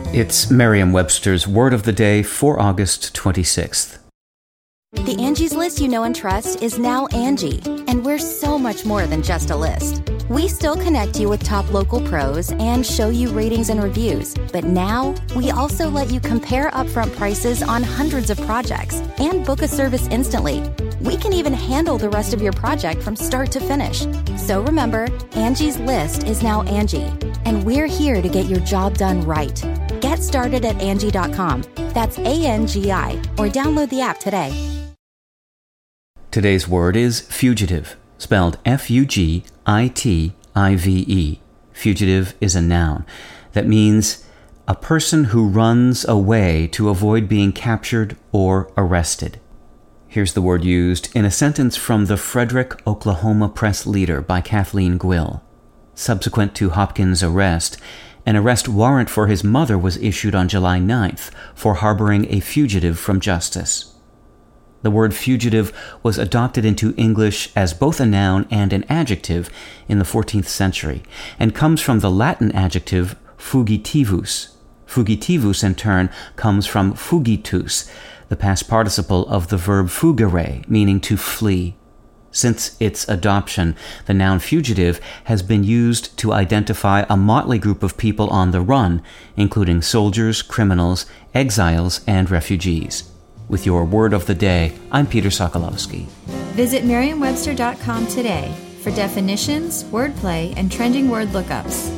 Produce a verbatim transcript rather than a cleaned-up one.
It's Merriam-Webster's Word of the Day for August twenty-sixth. The Angie's List you know and trust is now Angie, and we're so much more than just a list. We still connect you with top local pros and show you ratings and reviews, but now we also let you compare upfront prices on hundreds of projects and book a service instantly. We can even handle the rest of your project from start to finish. So remember, Angie's List is now Angie, and we're here to get your job done right. Get started at Angie dot com. That's A N G I, or download the app today. Today's word is fugitive, spelled F U G I T I V E. Fugitive is a noun. That means a person who runs away to avoid being captured or arrested. Here's the word used in a sentence from the Frederick, Oklahoma Press Leader by Kathleen Gwill. Subsequent to Hopkins' arrest, an arrest warrant for his mother was issued on July ninth for harboring a fugitive from justice. The word fugitive was adopted into English as both a noun and an adjective in the fourteenth century, and comes from the Latin adjective fugitivus. Fugitivus, in turn, comes from fugitus, the past participle of the verb fugere, meaning to flee. Since its adoption, the noun fugitive has been used to identify a motley group of people on the run, including soldiers, criminals, exiles, and refugees. With your Word of the Day, I'm Peter Sokolowski. Visit Merriam Webster dot com today for definitions, wordplay, and trending word lookups.